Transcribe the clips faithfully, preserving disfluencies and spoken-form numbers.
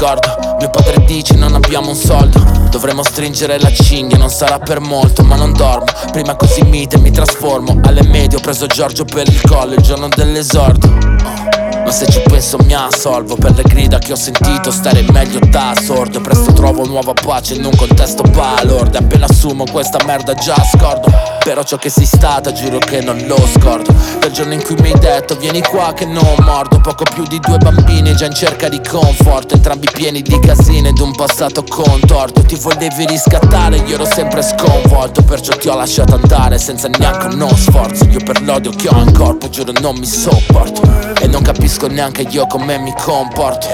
ricordo. Mio padre dice non abbiamo un soldo, dovremmo stringere la cinghia, non sarà per molto, ma non dormo. Prima così mite mi trasformo. Alle medie ho preso Giorgio per il collo il giorno dell'esordio. Ma se ci penso mi assolvo per le grida che ho sentito, stare meglio da sordo. Presto trovo nuova pace in un contesto balordo. Appena assumo questa merda già scordo. Però ciò che sei stata giuro che non lo scordo. Quel giorno in cui mi hai detto vieni qua che non mordo. Poco più di due bambini già in cerca di conforto, entrambi pieni di casine ed un passato contorto. Ti volevi riscattare, io ero sempre sconvolto, perciò ti ho lasciato andare senza neanche uno sforzo. Io per l'odio che ho in corpo giuro non mi sopporto e non capisco neanche io come mi comporto.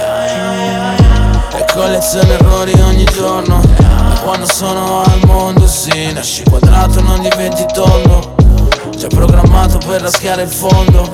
E colleziono errori ogni giorno. Quando sono al mondo sì, nasci quadrato non diventi tondo. Già programmato per raschiare il fondo.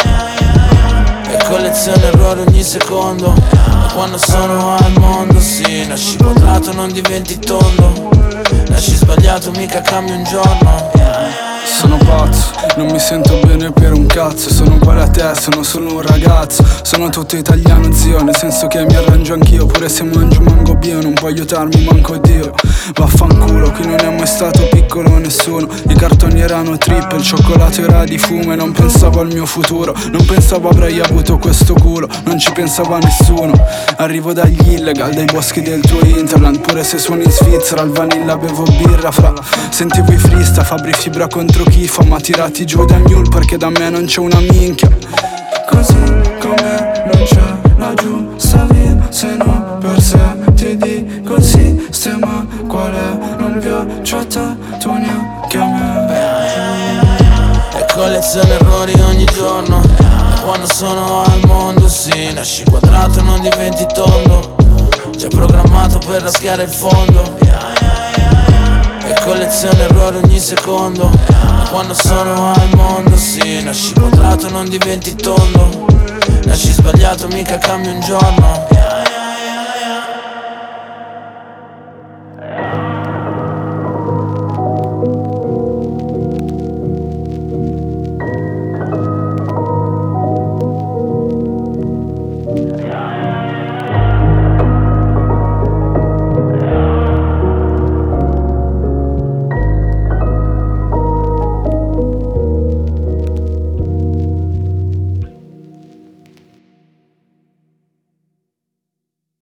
E colleziono errori ogni secondo. Quando sono al mondo sì, nasci quadrato non diventi tondo. Nasci sbagliato mica cambi un giorno. Sono pazzo, non mi sento bene per un cazzo. Sono uguale a te, sono solo un ragazzo. Sono tutto italiano zio, nel senso che mi arrangio anch'io. Pure se mangio mango bio, non può aiutarmi manco Dio. Vaffanculo, qui non è mai stato piccolo nessuno. I cartoni erano trip, il cioccolato era di fumo. E non pensavo al mio futuro, non pensavo avrei avuto questo culo. Non ci pensava nessuno. Arrivo dagli illegal, dai boschi del tuo interland. Pure se suono in Svizzera, al vanilla bevo birra fra. Sentivo i freestyle, Fabri Fibra contro chi fa, ma tirati giù da mule perché da me non c'è una minchia. Così come non c'è la giusta via, se no per sé ti dico il sistema qual è. Non piace a te, tu neanche a me. E colleziono errori ogni giorno. Quando sono al mondo sì, nasci quadrato non diventi tondo. Già programmato per raschiare il fondo. E colleziono errori ogni secondo. Quando sono al mondo sì, nasci quadrato non diventi tondo. Nasci sbagliato mica cambi un giorno.